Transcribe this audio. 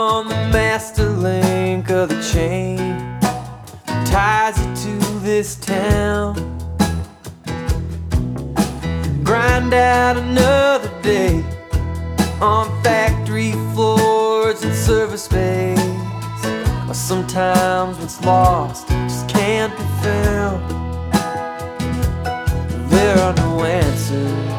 On the master link of the chain ties you to this town. Grind out another day on factory floors and service bays. Or sometimes what's lost just can't be found. There are no answers